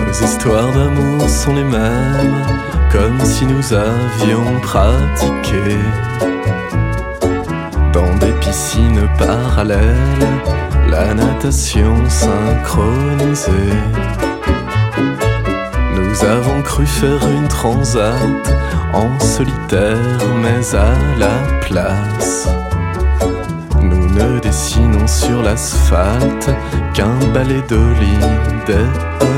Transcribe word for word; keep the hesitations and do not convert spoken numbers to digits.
Nos histoires d'amour sont les mêmes, comme si nous avions pratiqué dans des piscines parallèles la natation synchronisée. Nous avons cru faire une transat en solitaire, mais à la place, nous ne dessinons sur l'asphalte qu'un balai d'olive.